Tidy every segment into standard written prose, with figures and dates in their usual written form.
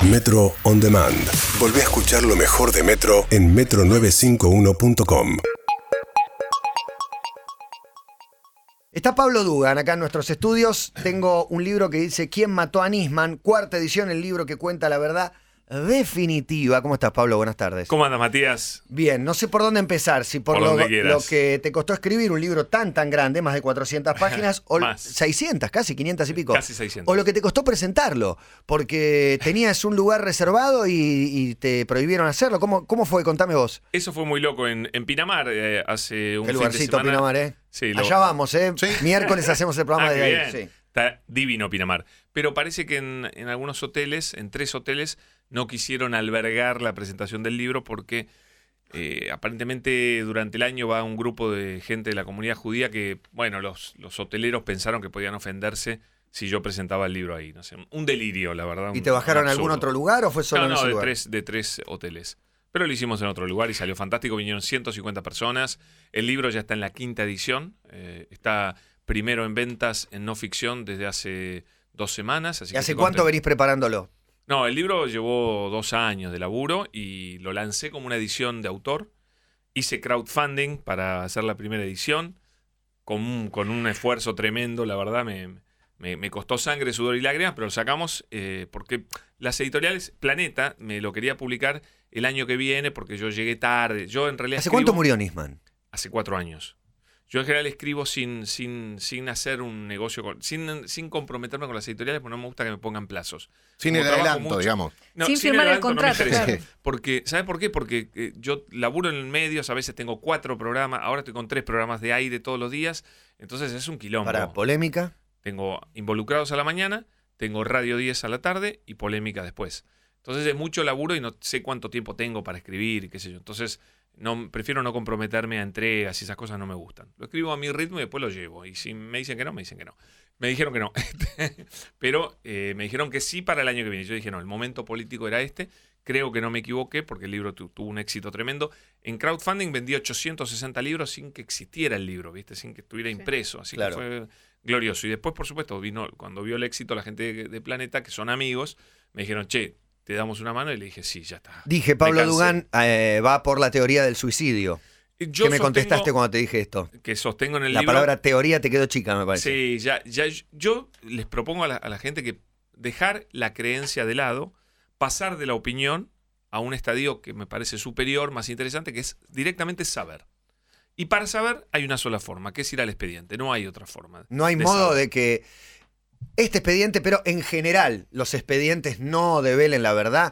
Metro On Demand. Volvé a escuchar lo mejor de Metro en metro951.com. Está Pablo Dugan acá en nuestros estudios. Tengo un libro que dice ¿Quién mató a Nisman? Cuarta edición, el libro que cuenta la verdad definitiva. ¿Cómo estás, Pablo? Buenas tardes. ¿Cómo andas, Matías? Bien, no sé por dónde empezar, si por lo que te costó escribir un libro tan grande, más de 400 páginas, o más. 600, casi 500 y pico. Casi 600. O lo que te costó presentarlo, porque tenías un lugar reservado y te prohibieron hacerlo. ¿Cómo fue? Contame vos. Eso fue muy loco en Pinamar, hace un Qué fin lugarcito, de semana. Pinamar, ¿eh? Sí, Allá vamos, ¿eh? Sí. Miércoles hacemos el programa Ah, de qué ahí. bien. Sí. Está divino Pinamar. Pero parece que en algunos hoteles, en 3 hoteles, no quisieron albergar la presentación del libro porque aparentemente durante el año va un grupo de gente de la comunidad judía que, bueno, los hoteleros pensaron que podían ofenderse si yo presentaba el libro ahí. No sé, un delirio, la verdad. ¿Y te bajaron a algún absurdo. otro lugar o fue solo en ese de lugar? de tres hoteles. Pero lo hicimos en otro lugar y salió fantástico. Vinieron 150 personas. El libro ya está en la 5ª edición. Está primero en ventas en no ficción desde hace 2 semanas. Así ¿Y que hace estoy cuánto contento. venís preparándolo? No, el libro llevó 2 años de laburo y lo lancé como una edición de autor. Hice crowdfunding para hacer la primera edición con un esfuerzo tremendo, la verdad me costó sangre, sudor y lágrimas, pero lo sacamos porque las editoriales, Planeta me lo quería publicar el año que viene porque yo llegué tarde. Yo en realidad ¿Hace escribo cuánto murió Nisman? hace 4 años. Yo en general escribo sin hacer un negocio, sin comprometerme con las editoriales, porque no me gusta que me pongan plazos. Sin Como el trabajo adelanto, mucho- digamos. No, Sin firmar el adelanto no me contrato, interesa. claro. Porque, ¿sabes por qué? Porque yo laburo en medios, a veces tengo 4 programas, ahora estoy con 3 programas de aire todos los días, entonces es un quilombo. Para polémica. Tengo Involucrados a la mañana, tengo Radio 10 a la tarde y Polémica después. Entonces es mucho laburo y no sé cuánto tiempo tengo para escribir y qué sé yo. Entonces prefiero no comprometerme a entregas y esas cosas no me gustan. Lo escribo a mi ritmo y después lo llevo. Y si me dicen que no, me dicen que no. Me dijeron que no. Pero me dijeron que sí para el año que viene. Yo dije, no, el momento político era este. Creo que no me equivoqué porque el libro tuvo un éxito tremendo. En crowdfunding vendí 860 libros sin que existiera el libro, ¿viste? Sin que estuviera impreso. Así Claro. que fue glorioso. Y después, por supuesto, cuando vio el éxito la gente de Planeta, que son amigos, me dijeron, che, te damos una mano. Y le dije, sí, ya está. Dije, Me Pablo cansé. Dugan va por la teoría del suicidio. Yo ¿Qué me sostengo- contestaste cuando te dije esto? Que sostengo en el La libro. palabra teoría te quedó chica, me parece. Sí, ya yo les propongo a la gente que dejar la creencia de lado, pasar de la opinión a un estadio que me parece superior, más interesante, que es directamente saber. Y para saber hay una sola forma, que es ir al expediente, no hay otra forma. No hay modo de que este expediente, pero en general los expedientes no develen la verdad.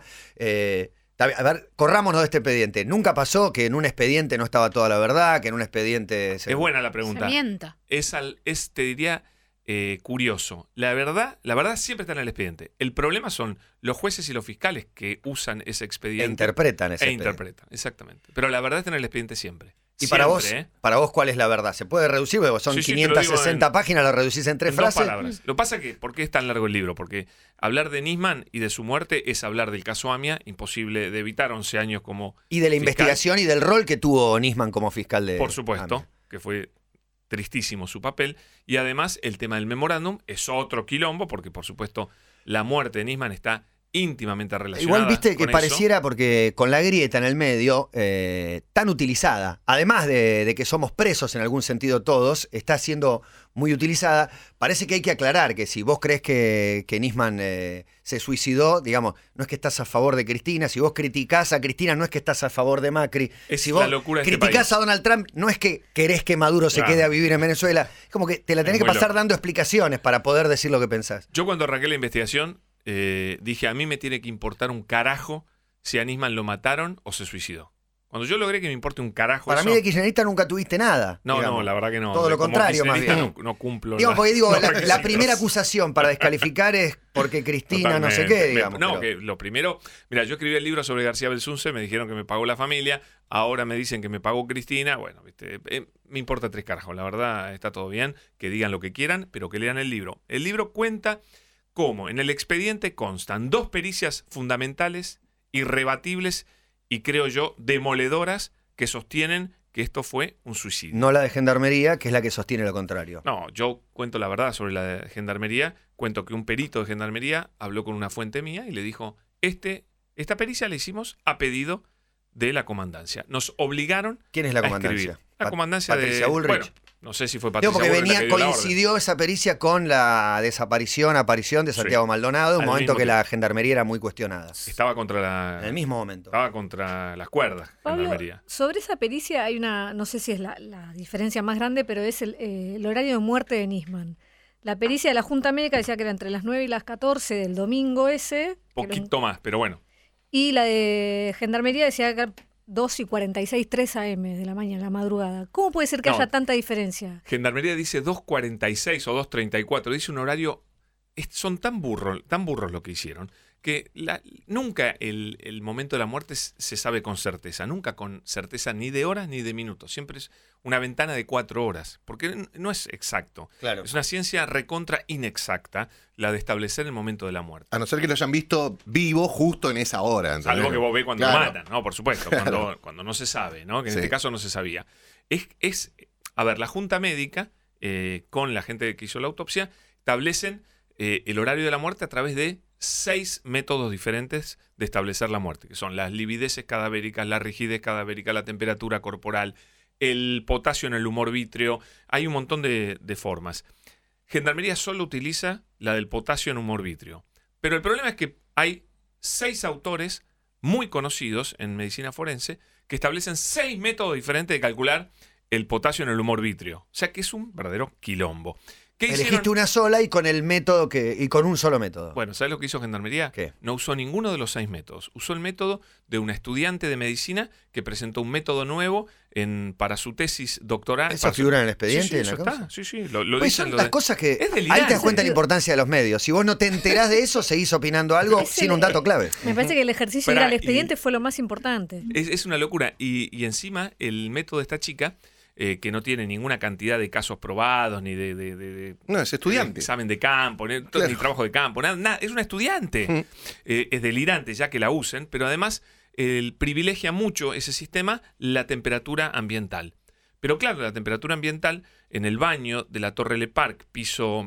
A ver, corrámonos de este expediente. Nunca pasó que en un expediente no estaba toda la verdad, que en un expediente... Es buena la Se pregunta. mienta. Te diría, curioso. La verdad siempre está en el expediente. El problema son los jueces y los fiscales que usan ese E expediente. interpretan ese E expediente. interpretan, exactamente. Pero la verdad está en el expediente siempre. Y Siempre, para vos, ¿cuál es la verdad? ¿Se puede reducir? Porque son Sí, sí, te lo 560 digo páginas, lo reducís en 3 en 2 frases. palabras. Lo pasa que, ¿por qué es tan largo el libro? Porque hablar de Nisman y de su muerte es hablar del caso AMIA, imposible de evitar, 11 años como Y de la fiscal. investigación y del rol que tuvo Nisman como fiscal de... Por supuesto, AMIA. que fue tristísimo su papel. Y además el tema del memorándum es otro quilombo, porque por supuesto la muerte de Nisman está íntimamente relacionada. Igual viste que con pareciera, porque con la grieta en el medio, tan utilizada, además de que somos presos en algún sentido todos, está siendo muy utilizada. Parece que hay que aclarar que si vos crees que Nisman se suicidó, digamos, no es que estás a favor de Cristina. Si vos criticás a Cristina, no es que estás a favor de Macri. Es Si la vos locura de este criticás país. a Donald Trump, no es que querés que Maduro se Claro. quede a vivir en Venezuela. Es como que te la tenés Es que muy pasar loco. dando explicaciones para poder decir lo que pensás. Yo cuando arranqué la investigación dije, a mí me tiene que importar un carajo si a Nisman lo mataron o se suicidó. Cuando yo logré que me importe un carajo Para eso, mí de kirchnerista nunca tuviste nada. No, digamos. no, la verdad que no. Todo lo Como contrario, más kirchnerista bien. No cumplo. Digamos, porque digo, los la requisitos. primera acusación para descalificar es porque Cristina no sé qué, Totalmente. digamos. No, pero- que lo primero... Mira, yo escribí el libro sobre García Belsunce, me dijeron que me pagó la familia, ahora me dicen que me pagó Cristina. Bueno, ¿viste? Me importa 3 carajos, la verdad está todo bien, que digan lo que quieran, pero que lean el libro. El libro cuenta cómo en el expediente constan 2 pericias fundamentales, irrebatibles y creo yo demoledoras que sostienen que esto fue un suicidio. No la de Gendarmería, que es la que sostiene lo contrario. No, yo cuento la verdad sobre la de Gendarmería. Cuento que un perito de Gendarmería habló con una fuente mía y le dijo, esta pericia la hicimos a pedido de la comandancia. Nos obligaron ¿Quién es la a comandancia? escribir. La comandancia Patricia de... Bullrich. Bueno, no sé si fue Patricia Porque Bullrich la que dio la orden. coincidió esa pericia con la aparición de Santiago Maldonado, un Al momento mismo que la tiempo. gendarmería era muy cuestionada. Estaba contra En el mismo momento. Estaba contra las cuerdas, Pablo, gendarmería. sobre esa pericia hay una, no sé si es la diferencia más grande, pero es el horario de muerte de Nisman. La pericia de la Junta Médica decía que era entre las 9 y las 14 del domingo ese. Poquito más, pero bueno. Y la de Gendarmería decía que era 2:46, 3 a.m. de la mañana, la madrugada. ¿Cómo puede ser que haya tanta diferencia? Gendarmería dice 2:46 o 2:34. Dice un horario... Son tan burros lo que hicieron, que nunca el momento de la muerte se sabe con certeza. Nunca con certeza ni de horas ni de minutos. Siempre es una ventana de 4 horas. Porque no es exacto. Claro. Es una ciencia recontra inexacta la de establecer el momento de la muerte. A no ser que lo hayan visto vivo justo en esa hora. ¿entendés? Algo que vos ves cuando Claro. lo matan, ¿no? Por supuesto, cuando no se sabe, ¿no? Que en Sí. este caso no se sabía. A ver, la Junta Médica, con la gente que hizo la autopsia, establecen el horario de la muerte a través de 6 métodos diferentes de establecer la muerte, que son las livideces cadavéricas, la rigidez cadavérica, la temperatura corporal, el potasio en el humor vítreo. Hay un montón de formas. Gendarmería solo utiliza la del potasio en humor vítreo. Pero el problema es que hay 6 autores muy conocidos en medicina forense que establecen 6 métodos diferentes de calcular el potasio en el humor vítreo. O sea que es un verdadero quilombo. ¿Qué Elegiste hicieron? una sola y con el método y con un solo método. Bueno, ¿sabes lo que hizo Gendarmería? ¿Qué? No usó ninguno de los 6 métodos. Usó el método de una estudiante de medicina que presentó un método nuevo para su tesis doctoral. ¿Eso figura en el expediente? Sí, en eso la cosa? está. Sí, lo Pues dicen. son las cosas que... Es Ahí delirante. te das cuenta de la importancia de los medios. Si vos no te enterás de eso, seguís opinando algo Ese- sin un dato clave. Me parece que el ejercicio de ir Pará, al expediente fue lo más importante. Es una locura. Y encima, el método de esta chica, que no tiene ninguna cantidad de casos probados, ni de No, es estudiante. examen de campo, ni Claro. trabajo de campo, nada. Es una estudiante. Es delirante ya que la usen, pero además privilegia mucho ese sistema la temperatura ambiental. Pero claro, la temperatura ambiental en el baño de la Torre Le Parc, piso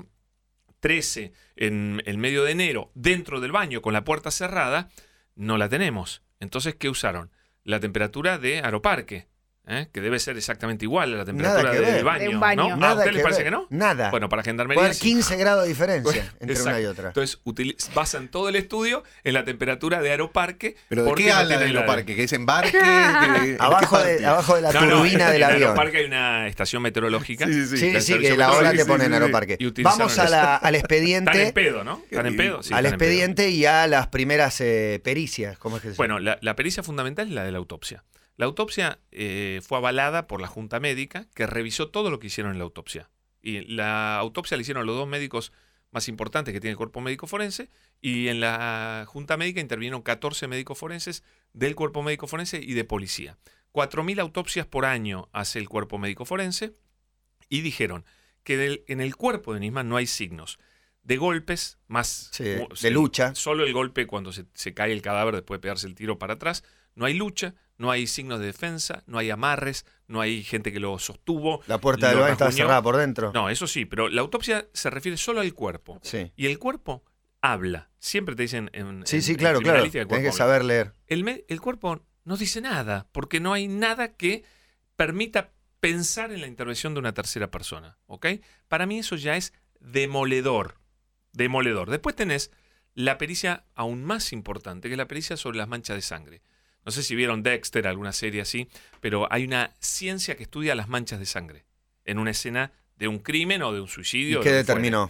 13, en el medio de enero, dentro del baño con la puerta cerrada, no la tenemos. Entonces, ¿qué usaron? La temperatura de Aeroparque, que debe ser exactamente igual a la temperatura que ver. del baño. De un baño. ¿no? ¿A Nada usted les que parece ver. que no? Nada. Bueno, para Puede Gendarmería haber sí. 15 grados de diferencia entre Exacto. una y otra. Entonces basan todo el estudio en la temperatura de Aeroparque. ¿Pero de porque qué no habla tienen de la- Aeroparque? ¿Que es embarque? ¿En qué Abajo parte? de la No, turbina del en avión. Aeroparque hay una estación meteorológica. Sí, sí, Sí, del sí, servicio que la hora meteorológico. te ponen sí, sí. Aeroparque. Y utilizaron Vamos eso. al Están en expediente. pedo, ¿no? Están en pedo. Sí, Al están en pedo. expediente y a las primeras pericias. ¿Cómo es que se llama? Bueno, la pericia fundamental es la de la autopsia. La autopsia fue avalada por la Junta Médica, que revisó todo lo que hicieron en la autopsia. Y la autopsia la hicieron los 2 médicos más importantes que tiene el cuerpo médico forense, y en la Junta Médica intervinieron 14 médicos forenses del cuerpo médico forense y de policía. 4.000 autopsias por año hace el cuerpo médico forense, y dijeron que en el cuerpo de Nisman no hay signos de golpes, más Sí, de lucha. Solo el golpe cuando se cae el cadáver después de pegarse el tiro para atrás. No hay lucha, no hay signos de defensa, no hay amarres, no hay gente que lo sostuvo. La puerta del lo baño estaba rasguñó. cerrada por dentro. No, eso sí, pero la autopsia se refiere solo al cuerpo. Sí. Y el cuerpo habla. Siempre te dicen Sí, en claro. criminalística, el Tenés que cuerpo habla. saber leer. El cuerpo no dice nada, porque no hay nada que permita pensar en la intervención de una tercera persona. ¿Ok? Para mí eso ya es demoledor. Demoledor. Después tenés la pericia aún más importante, que es la pericia sobre las manchas de sangre. No sé si vieron Dexter, alguna serie así, pero hay una ciencia que estudia las manchas de sangre en una escena de un crimen o de un suicidio. ¿Y qué de lo que fuere. determinó?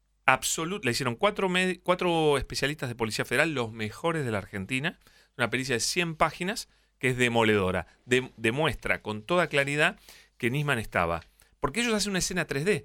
Le hicieron 4 especialistas de Policía Federal, los mejores de la Argentina. Una pericia de 100 páginas que es demoledora. Demuestra con toda claridad que Nisman estaba. Porque ellos hacen una escena 3D.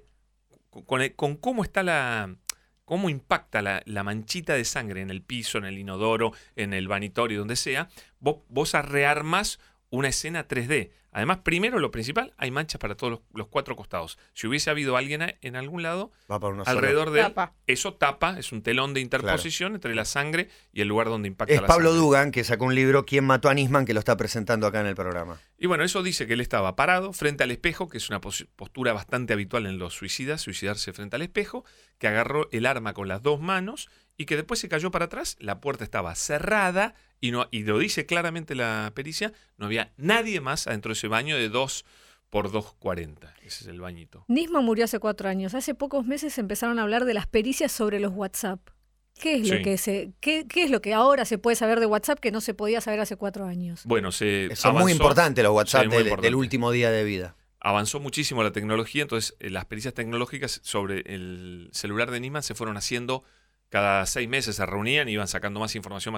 Con cómo está cómo impacta la manchita de sangre en el piso, en el inodoro, en el vanitorio, donde sea. Vos rearmás una escena 3D. Además, primero, lo principal, hay manchas para todos los 4 costados. Si hubiese habido alguien en algún lado, Va por uno solo. alrededor de él, Tapa. eso tapa, es un telón de interposición entre la sangre y el lugar donde impacta Es la Pablo sangre. Dugan, que sacó un libro, ¿Quién mató a Nisman?, que lo está presentando acá en el programa. Y bueno, eso dice que él estaba parado frente al espejo, que es una postura bastante habitual en los suicidas, suicidarse frente al espejo, que agarró el arma con las 2 manos y que después se cayó para atrás, la puerta estaba cerrada y lo dice claramente la pericia, no había nadie más adentro de ese baño de 2 por 2,40. Ese es el bañito. Nisman murió hace 4 años. Hace pocos meses empezaron a hablar de las pericias sobre los WhatsApp. ¿Qué es, qué es lo que ahora se puede saber de WhatsApp que no se podía saber hace 4 años? Bueno, son muy importantes los WhatsApp del último día de vida. Avanzó muchísimo la tecnología, entonces las pericias tecnológicas sobre el celular de Nisman se fueron haciendo cada 6 meses, se reunían y iban sacando más información.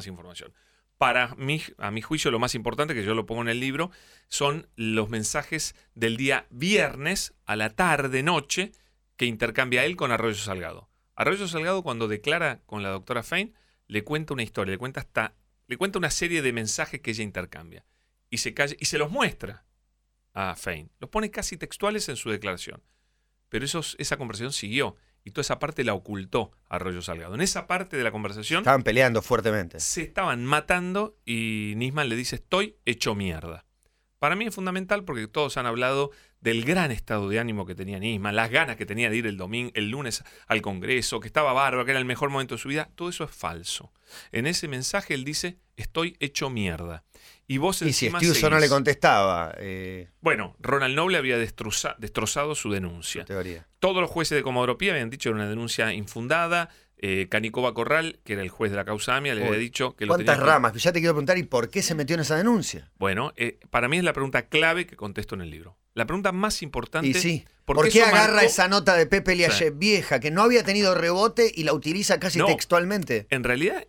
A mi juicio, lo más importante, que yo lo pongo en el libro, son los mensajes del día viernes a la tarde-noche que intercambia él con Arroyo Salgado. Arroyo Salgado, cuando declara con la doctora Fein, le cuenta una historia, le cuenta una serie de mensajes que ella intercambia. Y se calla y se los muestra a Fein. Los pone casi textuales en su declaración. Pero esa conversación siguió. Y toda esa parte la ocultó Arroyo Salgado. En esa parte de la conversación estaban peleando fuertemente. Se estaban matando y Nisman le dice: estoy hecho mierda. Para mí es fundamental porque todos han hablado del gran estado de ánimo que tenía Nisman, las ganas que tenía de ir el lunes al Congreso, que estaba bárbaro, que era el mejor momento de su vida. Todo eso es falso. En ese mensaje él dice: estoy hecho mierda. Y vos encima si Stiuso no le contestaba. Bueno, Ronald Noble había destrozado su denuncia. Su teoría. Todos los jueces de Comodoro Pi habían dicho que era una denuncia infundada. Canicova Corral, que era el juez de la causa AMIA, le había dicho que lo tenía. ¿Cuántas ramas? Ya te quiero preguntar, ¿y por qué se metió en esa denuncia? Bueno, para mí es la pregunta clave que contesto en el libro. La pregunta más importante. Y sí. ¿Por qué agarra esa nota de Pepe Liayev vieja, que no había tenido rebote, y la utiliza casi textualmente? En realidad,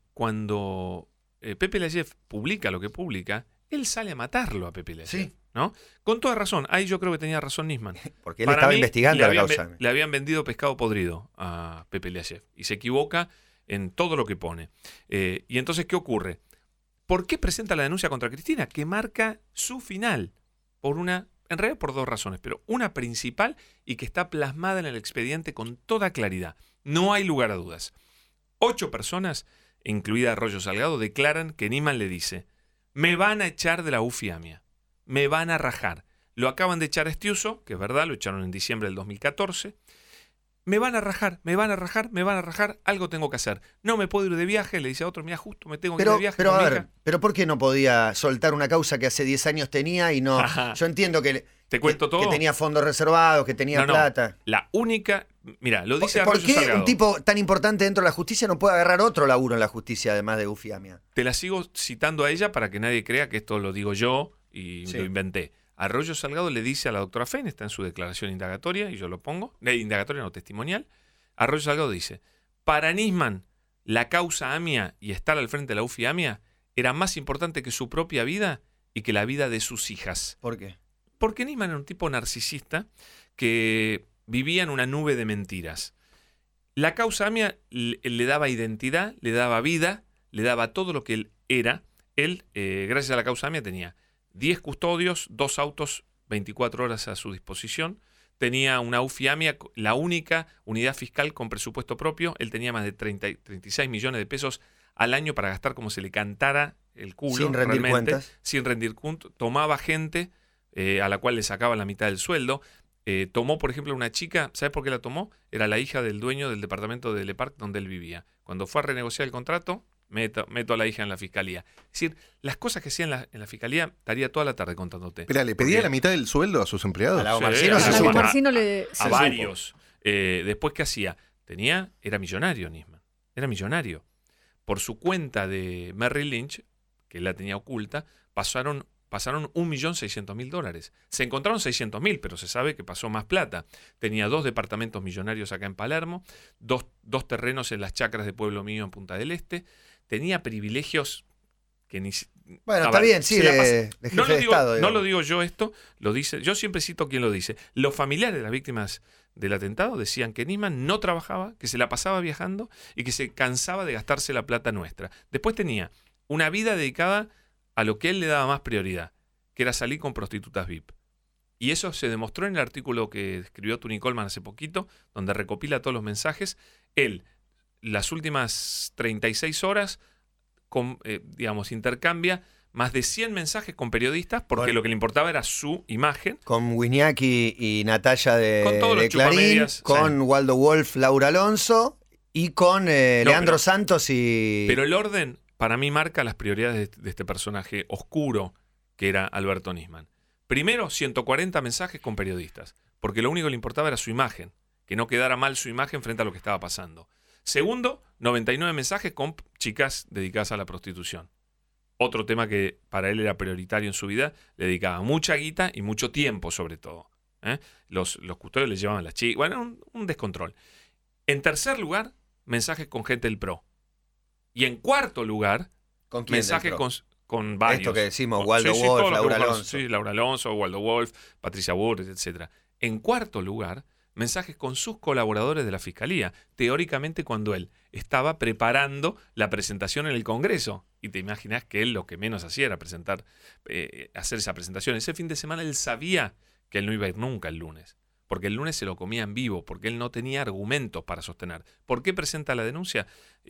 cuando Pepe Liayev publica lo que publica, él sale a matarlo a Pepe Liayev. Sí. ¿No? Con toda razón. Ahí yo creo que tenía razón Nisman. Porque él estaba investigando la causa. Le habían vendido pescado podrido a Pepe Liayev. Y se equivoca en todo lo que pone. Y entonces, ¿qué ocurre? ¿Por qué presenta la denuncia contra Cristina? Que marca su final. En realidad por 2 razones. Pero una principal y que está plasmada en el expediente con toda claridad. No hay lugar a dudas. 8 personas, incluida Arroyo Salgado, declaran que Nisman le dice: me van a echar de la UFI-AMIA. Me van a rajar. Lo acaban de echar a Stiuso, que es verdad, lo echaron en diciembre del 2014. Me van a rajar, algo tengo que hacer. No me puedo ir de viaje, le dice a otro: mira, justo me tengo que ir de viaje. Pero a ver, ¿pero por qué no podía soltar una causa que hace 10 años tenía y no? Yo entiendo que... ¿Te cuento todo? Que tenía fondos reservados, que tenía plata. La única... Mira, lo dice Arroyo Salgado. ¿Por qué Salgado. un tipo tan importante dentro de la justicia no puede agarrar otro laburo en la justicia además de UFI-AMIA? Te la sigo citando a ella para que nadie crea que esto lo digo yo y lo inventé. Arroyo Salgado le dice a la doctora Fein, está en su declaración indagatoria, y yo lo pongo, indagatoria no testimonial. Arroyo Salgado dice: para Nisman, la causa AMIA y estar al frente de la UFI-AMIA era más importante que su propia vida y que la vida de sus hijas. ¿Por qué? Porque Nisman era un tipo narcisista que vivía en una nube de mentiras. La causa AMIA le daba identidad, le daba vida, le daba todo lo que él era. Él, gracias a la causa AMIA, tenía 10 custodios, 2 autos, 24 horas a su disposición. Tenía una UFI-AMIA, la única unidad fiscal con presupuesto propio. Él tenía más de 36 millones de pesos al año para gastar como se le cantara el culo. Sin rendir cuentas. Sin rendir cuentas. Tomaba gente a la cual le sacaban la mitad del sueldo. Tomó, por ejemplo, una chica. ¿Sabes por qué la tomó? Era la hija del dueño del departamento de Le Parc donde él vivía. Cuando fue a renegociar el contrato, meto a la hija en la fiscalía. Es decir, las cosas que hacía en la fiscalía, estaría toda la tarde contándote. Pero le pedía la mitad del sueldo a sus empleados. A varios. Después, ¿qué hacía? Era millonario, Nisman. Era millonario. Por su cuenta de Merrill Lynch, que él la tenía oculta, pasaron 1.600.000 dólares. Se encontraron 600.000, pero se sabe que pasó más plata. Tenía 2 departamentos millonarios acá en Palermo, dos terrenos en las chacras de Pueblo Mío en Punta del Este. Tenía privilegios que ni... Bueno, está bien, sí, de jefe de Estado. No lo digo yo esto, lo dice. Yo siempre cito quien lo dice. Los familiares de las víctimas del atentado decían que Nisman no trabajaba, que se la pasaba viajando y que se cansaba de gastarse la plata nuestra. Después tenía una vida dedicada a lo que él le daba más prioridad, que era salir con prostitutas VIP. Y eso se demostró en el artículo que escribió Tony Coleman hace poquito, donde recopila todos los mensajes. Él, las últimas 36 horas, intercambia más de 100 mensajes con periodistas, porque lo que le importaba era su imagen. Con Winiaki y Natalia con todos los de Clarín, chupamedias, con Waldo Wolf, Laura Alonso Y con Leandro Santos y... Pero el orden, para mí, marca las prioridades de este personaje oscuro que era Alberto Nisman. Primero, 140 mensajes con periodistas, porque lo único que le importaba era su imagen, que no quedara mal su imagen frente a lo que estaba pasando. Segundo, 99 mensajes con chicas dedicadas a la prostitución. Otro tema que para él era prioritario en su vida, le dedicaba mucha guita y mucho tiempo sobre todo. Los custodios le llevaban las chicas. Bueno, un descontrol. En tercer lugar, mensajes con gente del PRO. Y en cuarto lugar, ¿Con quién mensajes con varios. Esto que decimos, Con- Waldo sí, Wolf, todos los que Laura vos Alonso. conocés, sí, Laura Alonso, Waldo Wolf, Patricia Burris, etc. En cuarto lugar, mensajes con sus colaboradores de la Fiscalía, teóricamente cuando él estaba preparando la presentación en el Congreso. Y te imaginas que él lo que menos hacía era hacer esa presentación. Ese fin de semana él sabía que él no iba a ir nunca el lunes, porque el lunes se lo comía en vivo, porque él no tenía argumentos para sostener. ¿Por qué presenta la denuncia?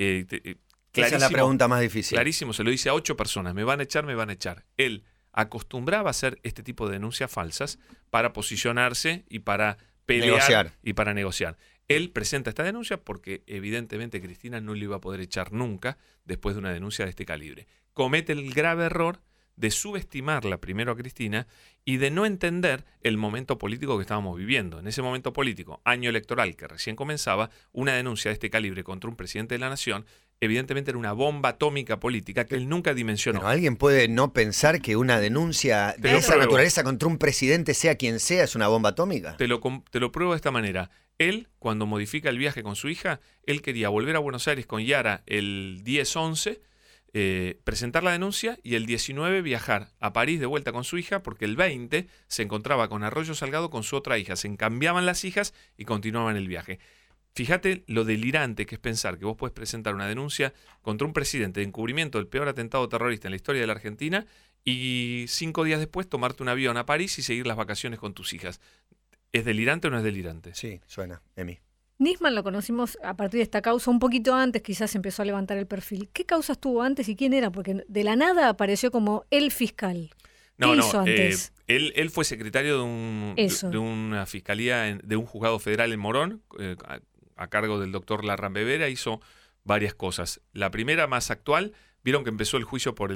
Esa es la pregunta más difícil. Clarísimo, se lo dice a 8 personas, me van a echar, me van a echar. Él acostumbraba a hacer este tipo de denuncias falsas para posicionarse y para pelear Negociar. y para negociar. Él presenta esta denuncia porque evidentemente Cristina no le iba a poder echar nunca después de una denuncia de este calibre. Comete el grave error de subestimarla primero a Cristina y de no entender el momento político que estábamos viviendo. En ese momento político, año electoral que recién comenzaba, una denuncia de este calibre contra un presidente de la nación evidentemente era una bomba atómica política que él nunca dimensionó. Pero alguien puede no pensar que una denuncia Te de lo esa pruebo. naturaleza contra un presidente, sea quien sea, es una bomba atómica. Te lo pruebo de esta manera. Él, cuando modifica el viaje con su hija, él quería volver a Buenos Aires con Yara el 10-11, presentar la denuncia y el 19 viajar a París de vuelta con su hija porque el 20 se encontraba con Arroyo Salgado con su otra hija. Se encambiaban las hijas y continuaban el viaje. Fíjate lo delirante que es pensar que vos podés presentar una denuncia contra un presidente de encubrimiento del peor atentado terrorista en la historia de la Argentina y 5 días después tomarte un avión a París y seguir las vacaciones con tus hijas. ¿Es delirante o no es delirante? Sí, suena, Emi. Nisman lo conocimos a partir de esta causa un poquito antes, quizás empezó a levantar el perfil. ¿Qué causas tuvo antes y quién era? Porque de la nada apareció como el fiscal. ¿Qué hizo antes? Él fue secretario de una fiscalía, de un juzgado federal en Morón, a cargo del doctor Larrambevera, hizo varias cosas. La primera, más actual, vieron que empezó el juicio por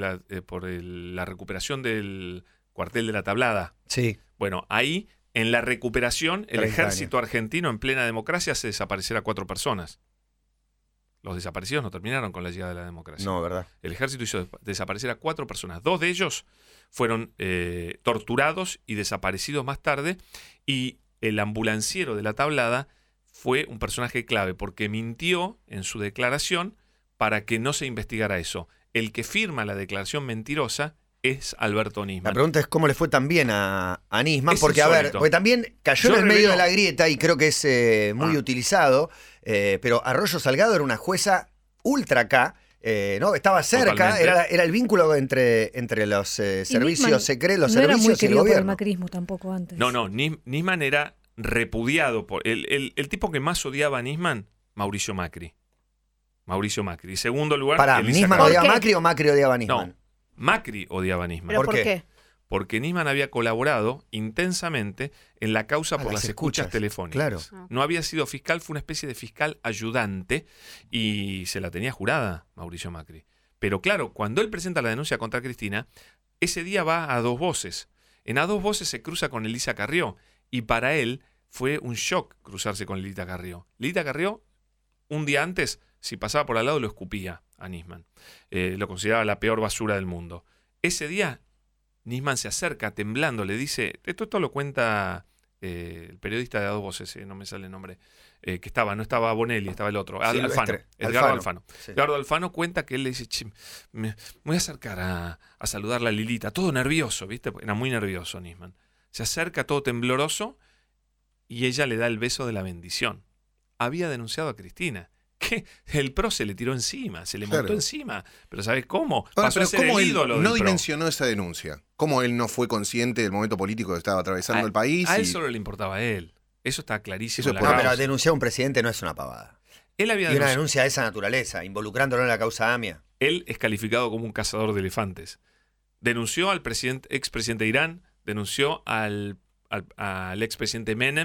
la recuperación del cuartel de la Tablada. Sí. Bueno, ahí, en la recuperación, el 30 ejército argentino, en plena democracia, hace desaparecer a 4 personas. Los desaparecidos no terminaron con la llegada de la democracia. No, ¿verdad? El ejército hizo desaparecer a 4 personas. 2 de ellos fueron torturados y desaparecidos más tarde. Y el ambulanciero de la Tablada fue un personaje clave porque mintió en su declaración para que no se investigara eso. El que firma la declaración mentirosa es Alberto Nisman. La pregunta es cómo le fue tan bien a Nisman, Es porque a ver, insólito. porque también cayó Yo en el medio revelo- de la grieta y creo que es muy utilizado, pero Arroyo Salgado era una jueza ultra acá, ¿no? Estaba cerca, Totalmente. era el vínculo entre los Y servicios Nisman secretos, los no era muy servicios y el querido por el gobierno. macrismo tampoco antes. No, Nisman era repudiado por... El tipo que más odiaba a Nisman, Mauricio Macri. Y segundo lugar, Pará, Elisa ¿Nisman Carrió. odiaba ¿Por a qué? Macri o Macri odiaba a Nisman? No, Macri odiaba a Nisman. ¿Pero ¿Por por qué? qué? Porque Nisman había colaborado intensamente en la causa por las las escuchas escuchas, telefónicas. claro. No había sido fiscal, fue una especie de fiscal ayudante y se la tenía jurada Mauricio Macri. Pero claro, cuando él presenta la denuncia contra Cristina, ese día va a Dos Voces. En A Dos Voces se cruza con Elisa Carrió y para él fue un shock cruzarse con Elisa Carrió. Elisa Carrió, un día antes, si pasaba por al lado, lo escupía a Nisman. Lo consideraba la peor basura del mundo. Ese día, Nisman se acerca temblando, le dice, esto lo cuenta el periodista de A Dos Voces, no me sale el nombre, que no estaba Bonelli, estaba el otro, Alfano, Silvestre. Edgardo Alfano. Sí. Edgardo Alfano cuenta que él le dice, me voy a acercar a saludarla a Lilita, todo nervioso, ¿viste? Era muy nervioso Nisman. Se acerca todo tembloroso y ella le da el beso de la bendición. Había denunciado a Cristina. Que el PRO se le tiró encima, se le montó Claro. encima. Pero ¿sabes cómo? Ahora, Pasó a pero ser ¿cómo el él ídolo del no PRO. dimensionó esa denuncia? ¿Cómo él no fue consciente del momento político que estaba atravesando el país? A él y- solo le importaba a él. Eso está clarísimo. Eso en la es No, por- causa. pero denunciar a un presidente no es una pavada. Él había Y una denunciado. denuncia de esa naturaleza, involucrándolo en la causa AMIA. Él es calificado como un cazador de elefantes. Denunció al expresidente de Irán, denunció al expresidente Menem,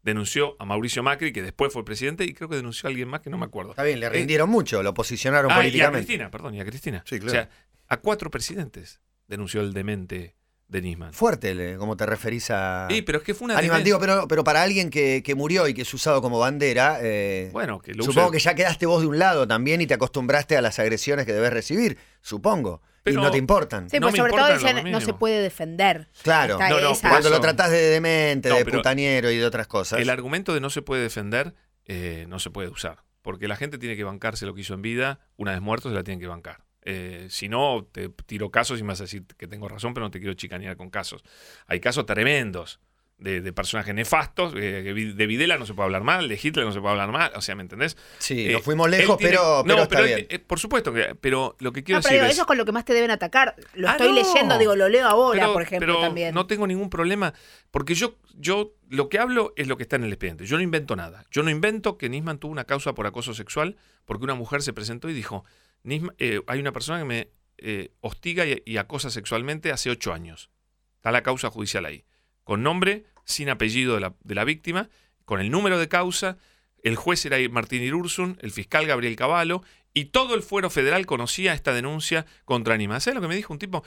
denunció a Mauricio Macri, que después fue presidente, y creo que denunció a alguien más que no me acuerdo. Está bien, le rindieron mucho, lo posicionaron Y a políticamente. Cristina. Sí, claro. O sea, a 4 presidentes denunció el demente de Nisman. Fuerte, como te referís a... Sí, pero es que fue una Aníbal, demencia. digo, pero para alguien que murió y que es usado como bandera, Bueno, que lo supongo use- que ya quedaste vos de un lado también y te acostumbraste a las agresiones que debes recibir, supongo. Pero- y no te importan. Sí, No pues me sobre todo importa lo decían, más no mínimo. se puede defender. Claro. Está No, no, esa- Cuando eso- lo tratás de demente, No, de pero- putañero y de otras cosas. El argumento de no se puede defender no se puede usar. Porque la gente tiene que bancarse lo que hizo en vida. Una vez muerto se la tienen que bancar. Si no, te tiro casos y me vas a decir que tengo razón, pero no te quiero chicanear con casos. Hay casos tremendos de personajes nefastos. De Videla no se puede hablar mal, de Hitler no se puede hablar mal. O sea, ¿me entendés? Sí, nos fuimos lejos, él tiene- pero no, está bien. por supuesto que. Pero lo que quiero No, pero decir digo, es. eso es con lo que más te deben atacar. Lo Ah, estoy no. leyendo, digo, lo leo ahora, Pero- por ejemplo, pero también. no tengo ningún problema, porque yo lo que hablo es lo que está en el expediente. Yo no invento nada. Yo no invento que Nisman tuvo una causa por acoso sexual porque una mujer se presentó y dijo, hay una persona que me hostiga y acosa sexualmente hace 8 años. Está la causa judicial ahí. Con nombre, sin apellido de la víctima, con el número de causa. El juez era Martín Irursun, el fiscal Gabriel Cavallo, y todo el fuero federal conocía esta denuncia contra Nisman. ¿Sabes lo que me dijo un tipo?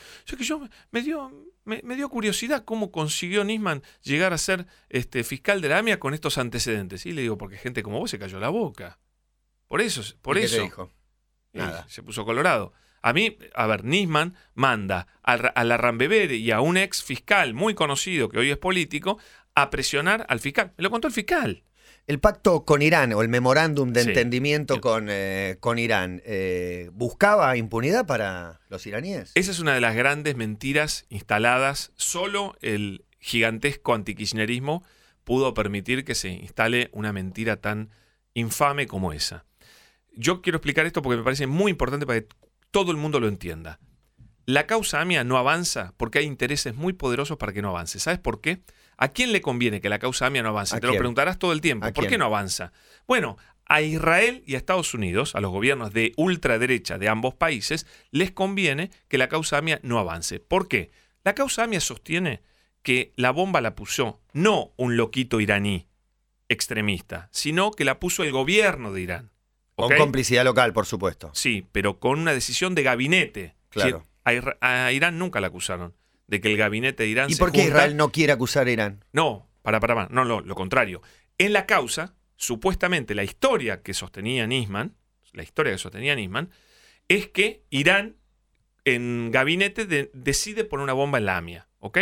Me dio curiosidad cómo consiguió Nisman llegar a ser fiscal de la AMIA con estos antecedentes. Y le digo, porque gente como vos se cayó la boca. Por eso. ¿Y qué te dijo? Y Nada. se puso colorado. A mí, Nisman manda a la Rambevere y a un ex fiscal muy conocido, que hoy es político, a presionar al fiscal. Me lo contó el fiscal. El pacto con Irán o el memorándum de Sí. entendimiento con Irán, ¿buscaba impunidad para los iraníes? Esa es una de las grandes mentiras instaladas. Solo el gigantesco antikirchnerismo pudo permitir que se instale una mentira tan infame como esa. Yo quiero explicar esto porque me parece muy importante para que todo el mundo lo entienda. La causa AMIA no avanza porque hay intereses muy poderosos para que no avance. ¿Sabes por qué? ¿A quién le conviene que la causa AMIA no avance? ¿A Te lo quién? preguntarás todo el tiempo. ¿A ¿Por qué quién? no avanza? Bueno, a Israel y a Estados Unidos, a los gobiernos de ultraderecha de ambos países, les conviene que la causa AMIA no avance. ¿Por qué? La causa AMIA sostiene que la bomba la puso no un loquito iraní extremista, sino que la puso el gobierno de Irán. Con ¿Ok? complicidad local, por supuesto. Sí, pero con una decisión de gabinete. Claro. A Irán nunca la acusaron de que el gabinete de Irán ¿Y se por qué junta- Israel no quiere acusar a Irán? No, no, lo contrario. En la causa, supuestamente la historia que sostenía Nisman, es que Irán en gabinete decide poner una bomba en la AMIA, ¿ok?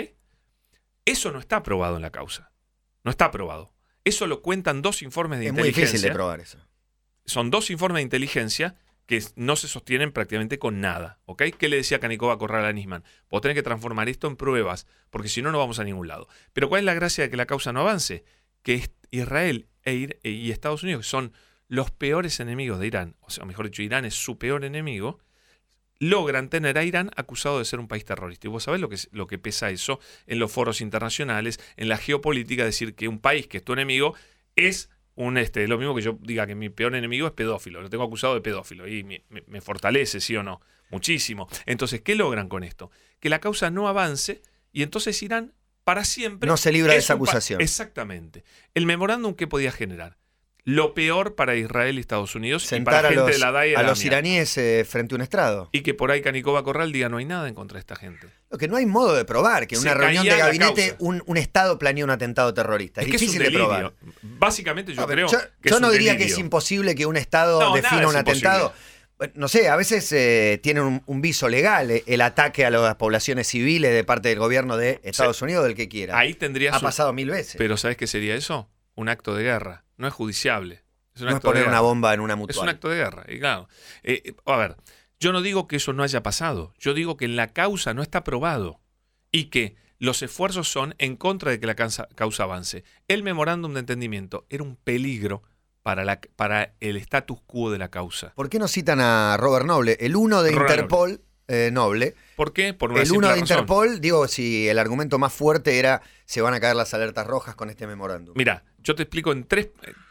Eso no está aprobado en la causa. No está aprobado. Eso lo cuentan 2 informes de Es muy inteligencia. difícil de probar eso. Son 2 informes de inteligencia que no se sostienen prácticamente con nada, ¿ok? ¿Qué le decía Canicova Corral a Nisman? Vos tenés que transformar esto en pruebas, porque si no, no vamos a ningún lado. Pero ¿cuál es la gracia de que la causa no avance? Que Israel y Estados Unidos, que son los peores enemigos de Irán, o sea, mejor dicho, Irán es su peor enemigo, logran tener a Irán acusado de ser un país terrorista. Y vos sabés lo que pesa eso en los foros internacionales, en la geopolítica, decir que un país que es tu enemigo es lo mismo que yo diga que mi peor enemigo es pedófilo, lo tengo acusado de pedófilo y me fortalece, ¿sí o no? Muchísimo. Entonces, ¿qué logran con esto? Que la causa no avance y entonces Irán para siempre No se libra de es esa un pa- acusación. Exactamente. El memorándum, ¿qué podía generar? Lo peor para Israel y Estados Unidos y Sentar para a gente los, de la DAI y a la los AMIA. iraníes frente a un estrado. Y que por ahí Canicova Corral diga no hay nada en contra de esta gente. Lo que no hay modo de probar que en Se una reunión de caía la gabinete causa. un Estado planea un atentado terrorista. Es Es que es un difícil de delirio. probar. Básicamente yo A ver, creo yo que yo es no un diría que delirio. es imposible que un Estado No, defina nada un es imposible. atentado. No sé, a veces tienen un viso legal el ataque a las poblaciones civiles de parte del gobierno de Estados Unidos, del que quiera. Ahí tendrías Ha pasado 1000 veces. Pero ¿sabes qué sería eso? Un acto de guerra. No es judiciable. Es un No es acto de poner guerra. una bomba en una Es un mutual. acto de guerra. Y claro. A ver, yo no digo que eso no haya pasado. Yo digo que en la causa no está probado. Y que los esfuerzos son en contra de que la causa avance. El memorándum de entendimiento era un peligro para el status quo de la causa. ¿Por qué no citan a Robert Noble? El uno de Robert Interpol, Noble. ¿Por qué? Por una El simple uno de razón. Interpol, digo, si el argumento más fuerte era se van a caer las alertas rojas con este memorándum. Mira, yo te explico en tres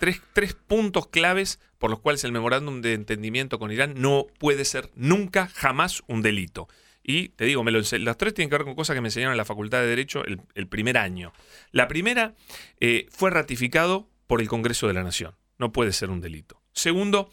puntos claves por los cuales el memorándum de entendimiento con Irán no puede ser nunca, jamás un delito. Y te digo, las tres tienen que ver con cosas que me enseñaron en la Facultad de Derecho el primer año. La primera, fue ratificado por el Congreso de la Nación. No puede ser un delito. Segundo,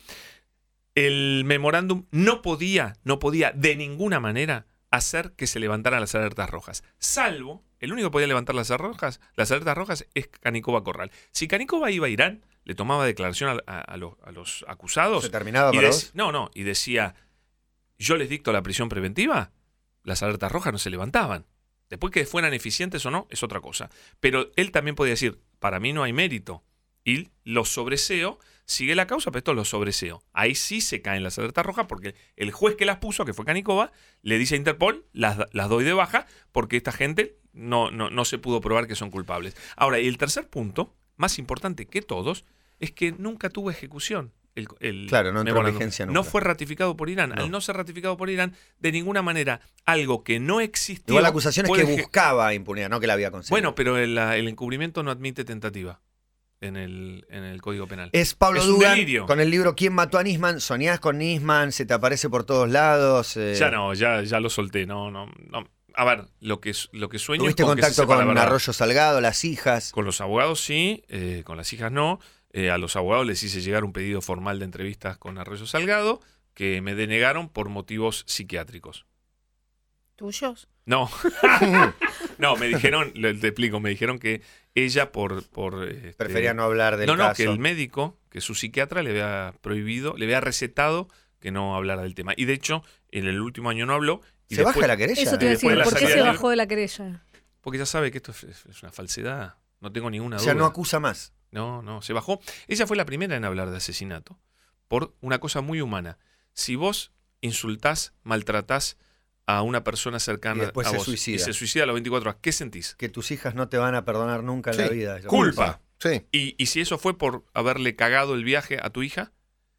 el memorándum no podía de ninguna manera hacer que se levantaran las alertas rojas. Salvo, el único que podía levantar las alertas rojas es Canicova Corral. Si Canicova iba a Irán, le tomaba declaración a los acusados. ¿Se terminaba para vos? Y decía, yo les dicto la prisión preventiva, las alertas rojas no se levantaban. Después que fueran eficientes o no, es otra cosa. Pero él también podía decir, para mí no hay mérito. Y los sobreseo, sigue la causa, pero esto lo sobreseo. Ahí sí se caen las alertas rojas porque el juez que las puso, que fue Canicova, le dice a Interpol, las doy de baja porque esta gente no se pudo probar que son culpables. Ahora, y el tercer punto, más importante que todos, es que nunca tuvo ejecución. Claro, no entró en vigencia nunca. No fue ratificado por Irán. No. Al no ser ratificado por Irán, de ninguna manera, algo que no existió... Igual la acusación es que buscaba impunidad, no que la había conseguido. Bueno, pero el encubrimiento no admite tentativa en el Código Penal. Es Pablo Es un Dugan delirio. con el libro ¿Quién mató a Nisman? ¿Soñás con Nisman? ¿Se te aparece por todos lados? Ya lo solté. No. A ver, lo que sueño ¿Tuviste es con que se contacto sepa la con verdad. Arroyo Salgado, las hijas? Con los abogados sí, con las hijas no. A los abogados les hice llegar un pedido formal de entrevistas con Arroyo Salgado que me denegaron por motivos psiquiátricos. ¿Tuyos? No, no, me dijeron, te explico, me dijeron que ella Prefería no hablar del no, caso. que el médico, que su psiquiatra le había prohibido, le había recetado que no hablara del tema. Y de hecho, en el último año no habló. Y ¿Se después, baja la querella? Eso te iba a después de decir, la ¿por qué salida se del bajó de la querella? Porque ya sabe que esto es una falsedad. No tengo ninguna O duda. sea, no acusa más. No, se bajó. Ella fue la primera en hablar de asesinato por una cosa muy humana. Si vos insultás, maltratás a una persona cercana Y después a se vos suicida. y se suicida a las 24 horas, ¿qué sentís? Que tus hijas no te van a perdonar nunca en Sí. la vida. Culpa. Sí. Y si eso fue por haberle cagado el viaje a tu hija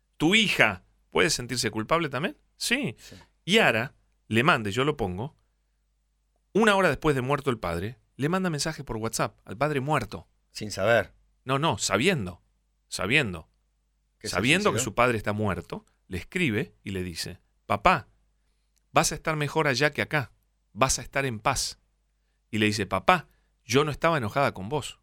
puede sentirse culpable también. Sí. Sí. Y Ara le mande, yo lo pongo, una hora después de muerto el padre, le manda mensaje por WhatsApp al padre muerto. Sin saber. No, sabiendo. ¿Que se Sabiendo que suicidó? su padre está muerto, le escribe y le dice, papá, vas a estar mejor allá que acá, vas a estar en paz. Y le dice, papá, yo no estaba enojada con vos.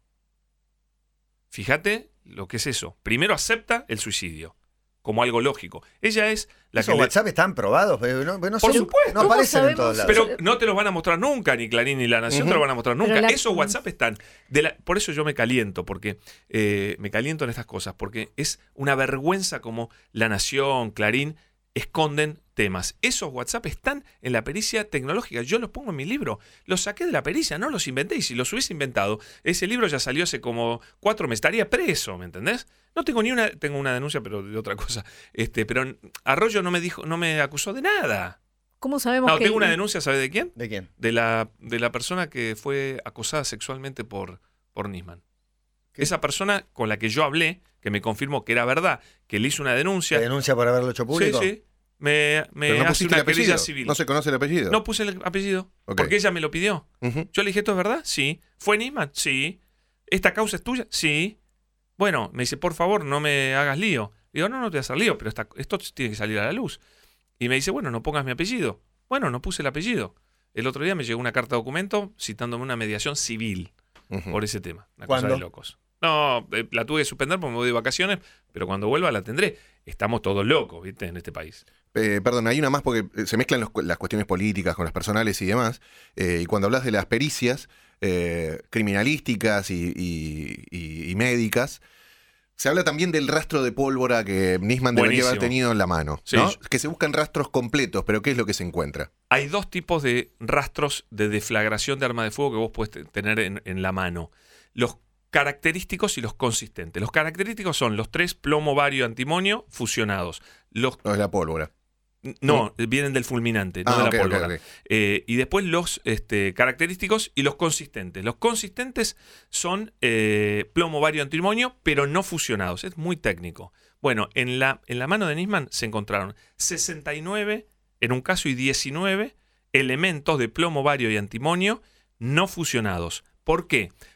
Fíjate lo que es eso. Primero acepta el suicidio, como algo lógico. Ella es la ¿Esos que... WhatsApp están probados? Pero no Por sé, supuesto. no ¿Cómo aparecen en todos sabemos? lados. Pero no te los van a mostrar nunca, ni Clarín ni La Nación te lo van a mostrar nunca. Pero Esos WhatsApp están. Por eso yo me caliento, porque me caliento en estas cosas, porque es una vergüenza como La Nación, Clarín, esconden temas. Esos WhatsApp están en la pericia tecnológica. Yo los pongo en mi libro. Los saqué de la pericia, no los inventé. Y si los hubiese inventado, ese libro ya salió hace como 4 meses. Estaría preso, ¿me entendés? No tengo tengo una denuncia, pero de otra cosa. Pero Arroyo no me acusó de nada. ¿Cómo sabemos No, que tengo una denuncia, ¿sabe de quién? ¿De quién? De la persona que fue acosada sexualmente por Nisman. ¿Qué? Esa persona con la que yo hablé, que me confirmó que era verdad, que le hizo una denuncia. ¿Te denuncia por haberlo hecho público? Sí. Me Pero no hace pusiste una el querella apellido. civil. No se conoce el apellido. No puse el apellido. Ok. Porque ella me lo pidió. Ujú. Yo le dije, ¿esto es verdad? Sí. ¿Fue Nisman? Sí. ¿Esta causa es tuya? Sí. Bueno, me dice, por favor, no me hagas lío. Digo, no te voy a hacer lío, pero esto tiene que salir a la luz. Y me dice, bueno, no pongas mi apellido. Bueno, no puse el apellido. El otro día me llegó una carta de documento citándome una mediación civil Ujú. por ese tema. Una ¿Cuándo? cosa de locos. No, la tuve que suspender porque me voy de vacaciones, pero cuando vuelva la tendré. Estamos todos locos, ¿viste? En este país. Perdón, hay una más porque se mezclan las cuestiones políticas con las personales y demás. Y cuando hablas de las pericias criminalísticas y médicas, se habla también del rastro de pólvora que Nisman debería haber Buenísimo. tenido en la mano. Sí. ¿No? Que se buscan rastros completos, pero ¿qué es lo que se encuentra? Hay dos tipos de rastros de deflagración de arma de fuego que vos podés tener en la mano. Los característicos y los consistentes. Los característicos son los 3 plomo, bario y antimonio fusionados. Los No es la pólvora. No, vienen del fulminante, no de ok, la pólvora. ok. Y después los característicos y los consistentes. Los consistentes son plomo, bario, antimonio, pero no fusionados. Es muy técnico. Bueno, en la mano de Nisman se encontraron 69 en un caso y 19 elementos de plomo, bario y antimonio no fusionados. ¿Por qué?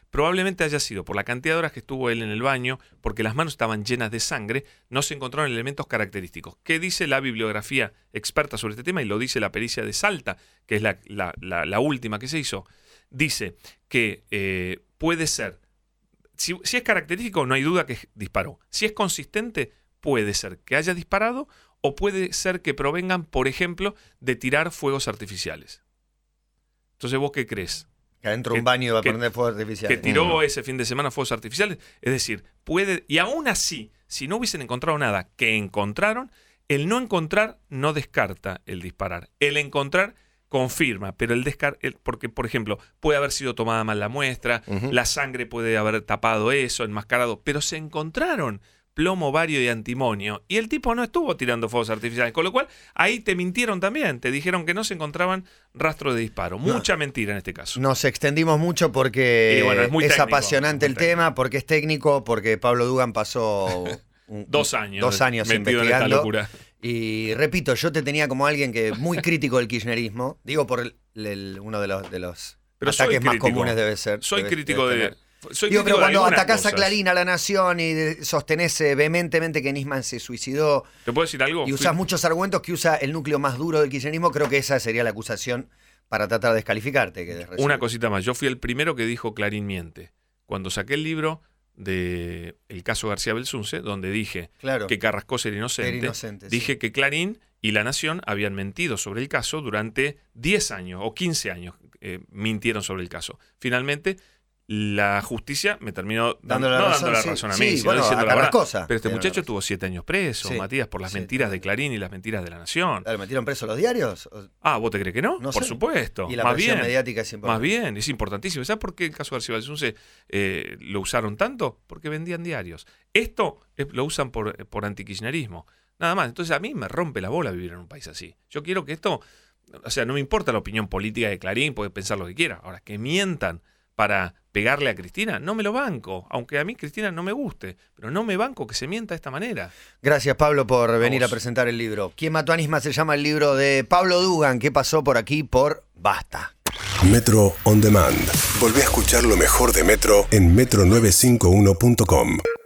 Probablemente haya sido por la cantidad de horas que estuvo él en el baño, porque las manos estaban llenas de sangre, no se encontraron elementos característicos. ¿Qué dice la bibliografía experta sobre este tema? Y lo dice la pericia de Salta, que es la última que se hizo. Dice que puede ser, si es característico, no hay duda que disparó. Si es consistente, puede ser que haya disparado o puede ser que provengan, por ejemplo, de tirar fuegos artificiales. Entonces, ¿vos qué crees? Que adentro de un baño va a prender fuegos artificiales. Que tiró ese fin de semana fuegos artificiales. Es decir, puede. Y aún así, si no hubiesen encontrado nada que encontraron, el no encontrar no descarta el disparar. El encontrar confirma, pero porque, por ejemplo, puede haber sido tomada mal la muestra, la sangre puede haber tapado eso, enmascarado, pero se encontraron plomo, bario y antimonio. Y el tipo no estuvo tirando fuegos artificiales. Con lo cual, ahí te mintieron también. Te dijeron que no se encontraban rastros de disparo. Mucha mentira en este caso. Nos extendimos mucho porque es técnico, apasionante el tema, porque es técnico, porque Pablo Dugan pasó 2 años. 2 años metido investigando. En esta locura. Y repito, yo te tenía como alguien que muy crítico del kirchnerismo. Digo por uno de los ataques más comunes debe ser. Soy crítico de... Pero cuando atacás a Clarín, a La Nación y sostenés vehementemente que Nisman se suicidó, ¿te puedo decir algo? Y usás muchos argumentos que usa el núcleo más duro del kirchnerismo, creo que esa sería la acusación para tratar de descalificarte. Una cosita más, yo fui el primero que dijo Clarín miente. Cuando saqué el libro de el caso García Belsunce, donde dije que Carrascosa era inocente, dije que Clarín y La Nación habían mentido sobre el caso durante 10 años o 15 años, mintieron sobre el caso. Finalmente, la justicia me terminó dando la razón a mí, sino diciendo la verdad. Pero este muchacho estuvo 7 años preso, Matías, por las mentiras de Clarín y las mentiras de La Nación. ¿Le metieron preso los diarios? ¿Vos te crees que no? Por supuesto. Y la presión mediática es importante. Más bien, es importantísimo. ¿Sabes por qué el caso García Belsunce lo usaron tanto? Porque vendían diarios. Esto lo usan por antikirchnerismo. Nada más. Entonces a mí me rompe la bola vivir en un país así. Yo quiero que esto... O sea, no me importa la opinión política de Clarín, puede pensar lo que quiera. Ahora, que mientan para pegarle a Cristina, no me lo banco. Aunque a mí Cristina no me guste, pero no me banco que se mienta de esta manera. Gracias, Pablo, por venir a presentar el libro. ¿Quién mató a Nisman? Se llama el libro de Pablo Dugan, que pasó por aquí por Basta. Metro On Demand. Volvé a escuchar lo mejor de Metro en metro951.com.